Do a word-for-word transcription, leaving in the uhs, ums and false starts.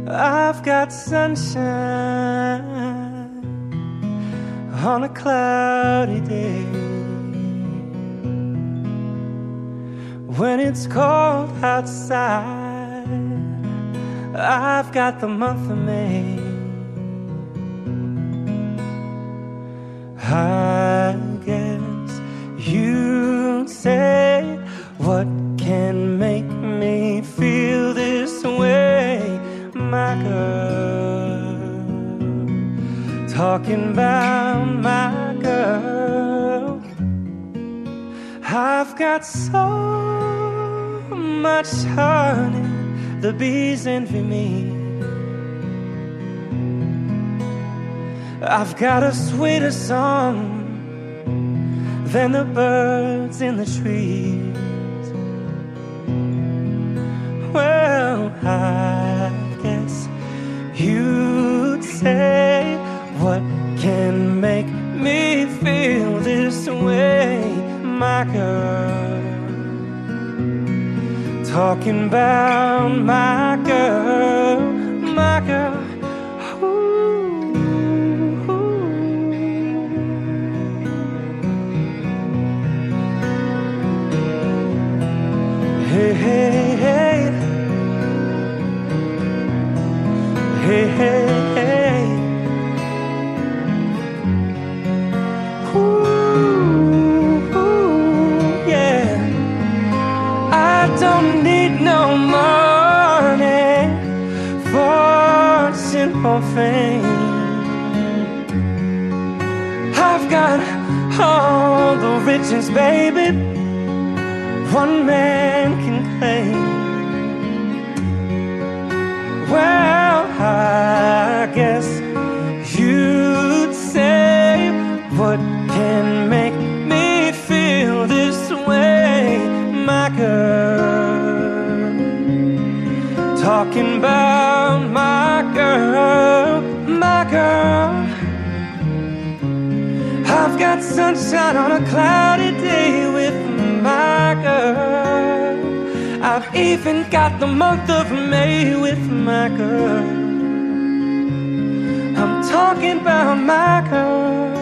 I've got sunshine on a cloudy day. When it's cold outside, I've got the month of May. I guess you'd say, what can make me feel this way? My girl, talking about my girl. I've got so much honey, the bees envy me. I've got a sweeter song than the birds in the trees. Well, I guess you'd say, what can make me feel this way? My girl, talking about my girl, my girl. Hey, hey, hey. Hey, hey, hey. Ooh, ooh, yeah. I don't need no money, fortune or fame. I've got all the riches, baby, one man can claim. Well, I guess you'd say, what can make me feel this way? My girl, talking about my girl, my girl. I've got sunshine on a cloudy day with my girl. I've even got the month of May with my girl. I'm talking about my girl.